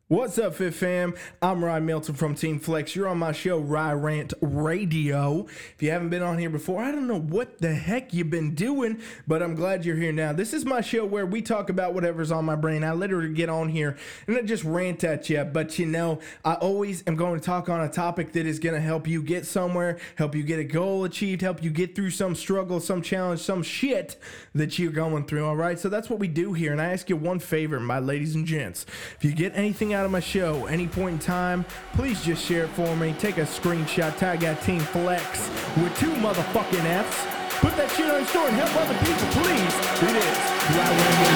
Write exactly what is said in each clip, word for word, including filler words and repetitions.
What's up, Fit Fam? I'm Ryan Milton from Team Flex. You're on my show, Rye Rant Radio. If you haven't been on here before, I don't know what the heck you've been doing, but I'm glad you're here now. This is my show where we talk about whatever's on my brain. I literally get on here and I just rant at you, but you know, I always am going to talk on a topic that is going to help you get somewhere, help you get a goal achieved, help you get through some struggle, some challenge, some shit that you're going through, all right? So that's what we do here, and I ask you one favor, my ladies and gents. If you get anything out of my show any point in time, please just share it for me. Take a screenshot, tag at Team Flex with two motherfucking F's. Put that shit on your story and help other people, please. It is Rye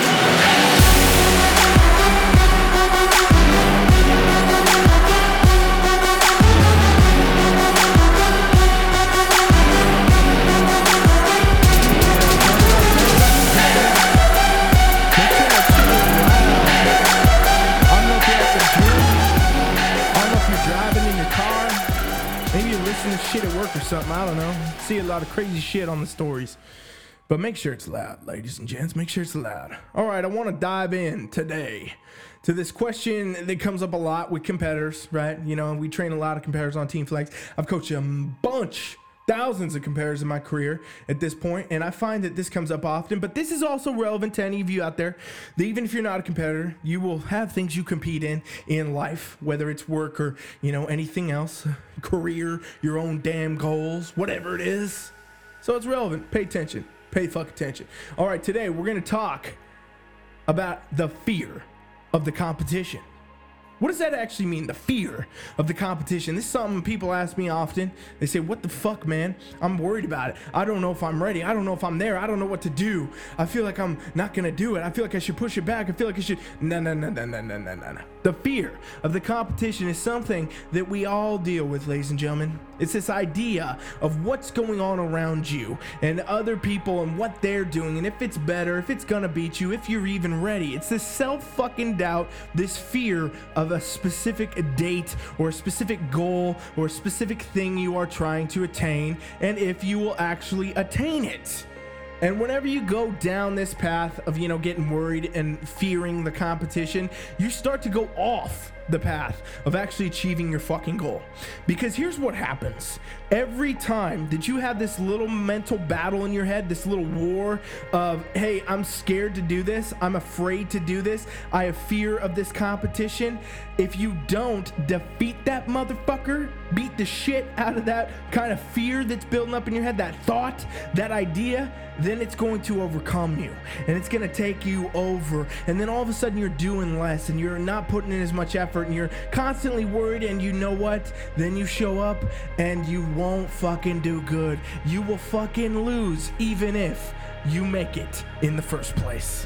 listening to shit at work or something, I don't know. See a lot of crazy shit on the stories. But make sure it's loud, ladies and gents. Make sure it's loud. All right, I want to dive in today to this question that comes up a lot with competitors, right? You know, we train a lot of competitors on Team Flex. I've coached a bunch, thousands of competitors in my career at this point, and I find that this comes up often, but this is also relevant to any of you out there, that even if you're not a competitor, you will have things you compete in in life, whether it's work or, you know, anything else, career, your own damn goals, whatever it is. So it's relevant. Pay attention. Pay fuck attention. All right, today we're going to talk about the fear of the competition. What does that actually mean, the fear of the competition? This is something people ask me often. They say, what the fuck, man? I'm worried about it. I don't know if I'm ready. I don't know if I'm there. I don't know what to do. I feel like I'm not going to do it. I feel like I should push it back. I feel like I should... No, no, no, no, no, no, no, no, no. The fear of the competition is something that we all deal with, ladies and gentlemen. It's this idea of what's going on around you and other people and what they're doing and if it's better, if it's going to beat you, if you're even ready. It's this self-fucking doubt, this fear of a specific date or a specific goal or a specific thing you are trying to attain and if you will actually attain it. And whenever you go down this path of, you know, getting worried and fearing the competition, you start to go off the path of actually achieving your fucking goal. Because here's what happens. Every time that you have this little mental battle in your head, this little war of, hey, I'm scared to do this, I'm afraid to do this, I have fear of this competition, if you don't defeat that motherfucker, beat the shit out of that kind of fear that's building up in your head, that thought, that idea, then it's going to overcome you and it's going to take you over, and then all of a sudden you're doing less and you're not putting in as much effort and you're constantly worried, and you know what, then you show up and you won't fucking do good. You will fucking lose even if you make it in the first place.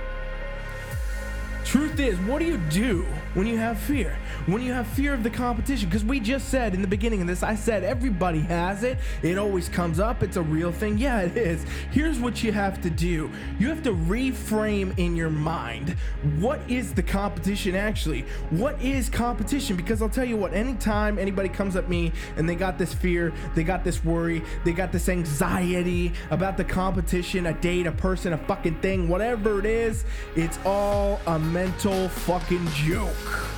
Truth is, what do you do when you have fear? When you have fear of the competition? Because we just said in the beginning of this, I said everybody has it. It always comes up. It's a real thing. Yeah, it is. Here's what you have to do. You have to reframe in your mind. What is the competition actually? What is competition? Because I'll tell you what, anytime anybody comes at me and they got this fear, they got this worry, they got this anxiety about the competition, a date, a person, a fucking thing, whatever it is, it's all a mental fucking joke.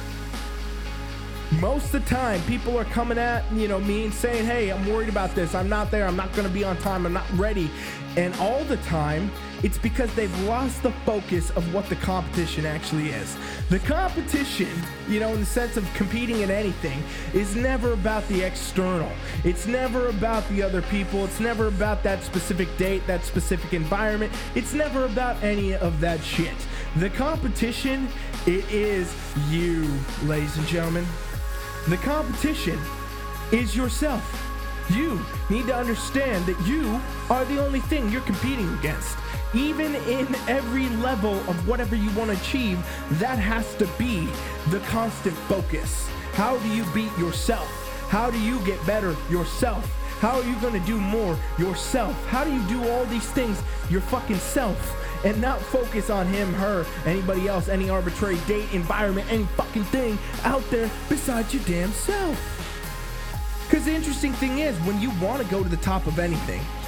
Most of the time, people are coming at, you know, me and saying, hey, I'm worried about this. I'm not there. I'm not going to be on time. I'm not ready. And all the time, it's because they've lost the focus of what the competition actually is. The competition, you know, in the sense of competing in anything, is never about the external. It's never about the other people. It's never about that specific date, that specific environment. It's never about any of that shit. The competition, it is you, ladies and gentlemen. The competition is yourself. You need to understand that you are the only thing you're competing against. Even in every level of whatever you want to achieve, that has to be the constant focus. How do you beat yourself? How do you get better yourself? How are you going to do more yourself? How do you do all these things your fucking self? And not focus on him, her, anybody else, any arbitrary date, environment, any fucking thing out there besides your damn self. Because the interesting thing is, when you want to go to the top of anything,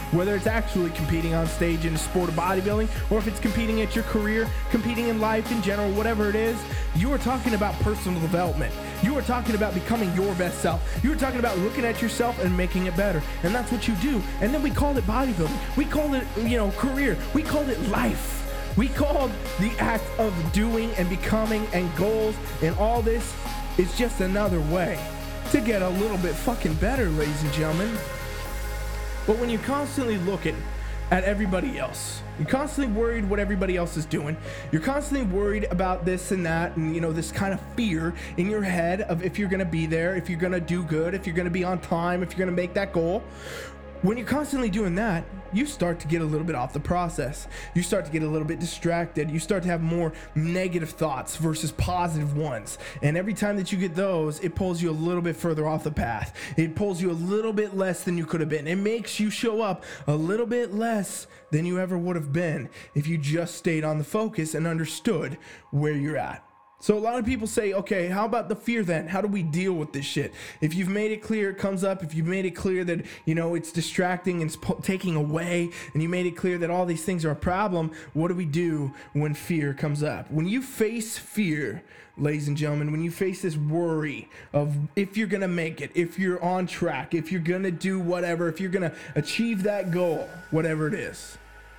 Whether it's actually competing on stage in a sport of bodybuilding, or if it's competing at your career, competing in life in general, whatever it is, you are talking about personal development. You are talking about becoming your best self. You are talking about looking at yourself and making it better. And that's what you do. And then we call it bodybuilding. We call it, you know, career. We call it life. We call the act of doing and becoming and goals and all this is just another way to get a little bit fucking better, ladies and gentlemen. But when you're constantly looking at everybody else, you're constantly worried what everybody else is doing, you're constantly worried about this and that, and you know, this kind of fear in your head of if you're gonna be there, if you're gonna do good, if you're gonna be on time, if you're gonna make that goal. When you're constantly doing that, you start to get a little bit off the process. You start to get a little bit distracted. You start to have more negative thoughts versus positive ones. And every time that you get those, it pulls you a little bit further off the path. It pulls you a little bit less than you could have been. It makes you show up a little bit less than you ever would have been if you just stayed on the focus and understood where you're at. So a lot of people say, okay, how about the fear then? How do we deal with this shit? If you've made it clear it comes up, if you've made it clear that, you know, it's distracting and it's po- taking away, and you made it clear that all these things are a problem, what do we do when fear comes up? When you face fear, ladies and gentlemen, when you face this worry of if you're going to make it, if you're on track, if you're going to do whatever, if you're going to achieve that goal, whatever it is,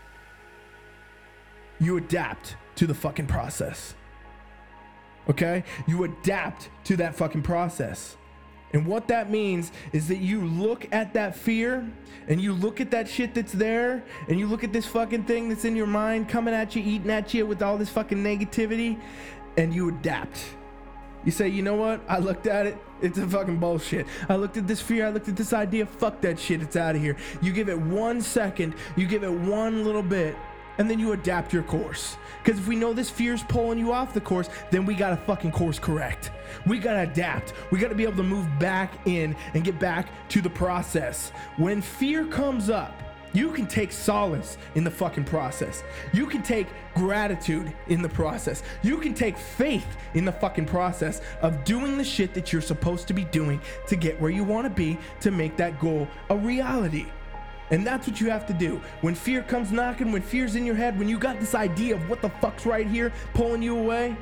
you adapt to the fucking process. Okay? You adapt to that fucking process. And what that means is that you look at that fear and you look at that shit that's there and you look at this fucking thing that's in your mind coming at you, eating at you with all this fucking negativity, and you adapt. You say, you know what? I looked at it. It's a fucking bullshit. I looked at this fear. I looked at this idea. Fuck that shit. It's out of here. You give it one second. You give it one little bit. And then you adapt your course. Because if we know this fear's pulling you off the course, then we gotta fucking course correct. We gotta adapt. We gotta be able to move back in and get back to the process. When fear comes up, you can take solace in the fucking process. You can take gratitude in the process. You can take faith in the fucking process of doing the shit that you're supposed to be doing to get where you wanna be, to make that goal a reality. And that's what you have to do. When fear comes knocking, when fear's in your head, when you got this idea of what the fuck's right here pulling you away,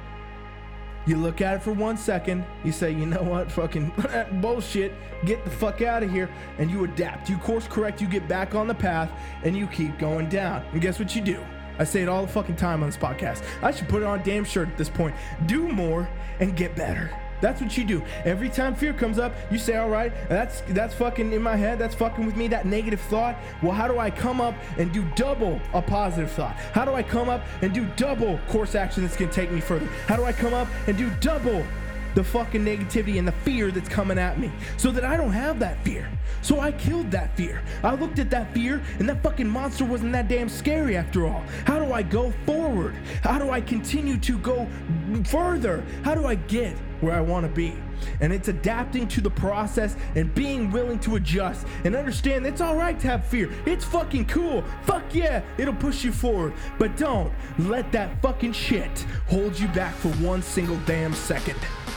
you look at it for one second, you say, you know what, fucking bullshit, get the fuck out of here, and you adapt. You course correct, you get back on the path, and you keep going down. And guess what you do? I say it all the fucking time on this podcast. I should put it on a damn shirt at this point. Do more and get better. That's what you do. Every time fear comes up, you say, all right, that's that's fucking in my head. That's fucking with me, that negative thought. Well, how do I come up and do double a positive thought? How do I come up and do double course action that's going to take me further? How do I come up and do double the fucking negativity and the fear that's coming at me so that I don't have that fear? So I killed that fear. I looked at that fear and that fucking monster wasn't that damn scary after all. How do I go forward? How do I continue to go further? How do I get where I want to be? And it's adapting to the process and being willing to adjust and understand it's all right to have fear. It's fucking cool. Fuck yeah, it'll push you forward. But don't let that fucking shit hold you back for one single damn second.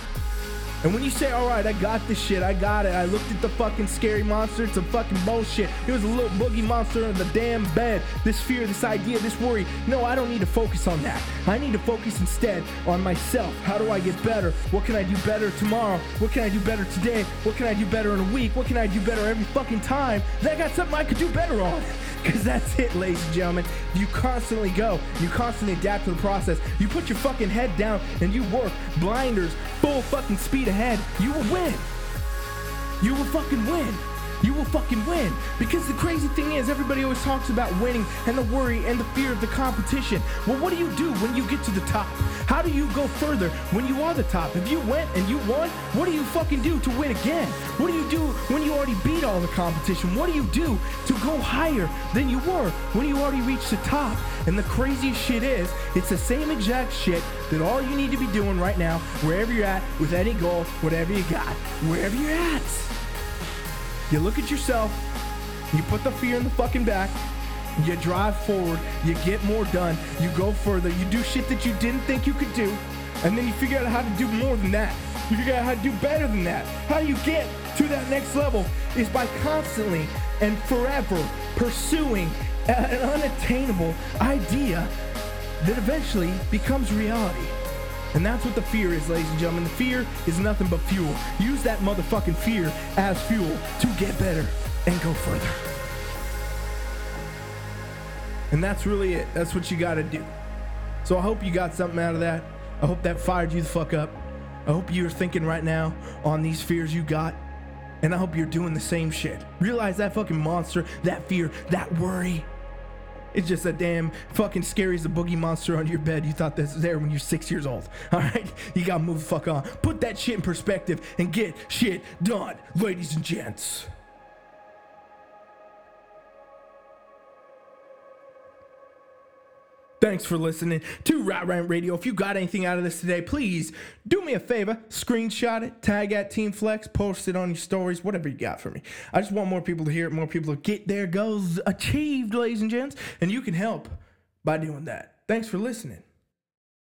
And when you say, all right, I got this shit, I got it, I looked at the fucking scary monster, it's a fucking bullshit. It was a little boogie monster in the damn bed. This fear, this idea, this worry. No, I don't need to focus on that. I need to focus instead on myself. How do I get better? What can I do better tomorrow? What can I do better today? What can I do better in a week? What can I do better every fucking time? I got something I could do better on. Because that's it, ladies and gentlemen. You constantly go. You constantly adapt to the process. You put your fucking head down and you work. Blinders, full fucking speed ahead. You will win. You will fucking win. You will fucking win. Because the crazy thing is, everybody always talks about winning and the worry and the fear of the competition. Well, what do you do when you get to the top? How do you go further when you are the top? If you went and you won, what do you fucking do to win again? What do you do when you already beat all the competition? What do you do to go higher than you were when you already reached the top? And the craziest shit is, it's the same exact shit that all you need to be doing right now, wherever you're at, with any goal, whatever you got, wherever you're at. You look at yourself, you put the fear in the fucking back, you drive forward, you get more done, you go further, you do shit that you didn't think you could do, and then you figure out how to do more than that. You figure out how to do better than that. How you get to that next level is by constantly and forever pursuing an unattainable idea that eventually becomes reality. And that's what the fear is, ladies and gentlemen. The fear is nothing but fuel. Use that motherfucking fear as fuel to get better and go further. And that's really it. That's what you gotta do. So I hope you got something out of that. I hope that fired you the fuck up. I hope you're thinking right now on these fears you got. And I hope you're doing the same shit. Realize that fucking monster, that fear, that worry, it's just a damn fucking scary as a boogie monster under your bed. You thought this was there when you're six years old. All right? You gotta move the fuck on. Put that shit in perspective and get shit done, ladies and gents. Thanks for listening to Rat Rant Radio. If you got anything out of this today, please do me a favor, screenshot it, tag at Team Flex, post it on your stories, whatever you got for me. I just want more people to hear it, more people to get their goals achieved, ladies and gents, and you can help by doing that. Thanks for listening.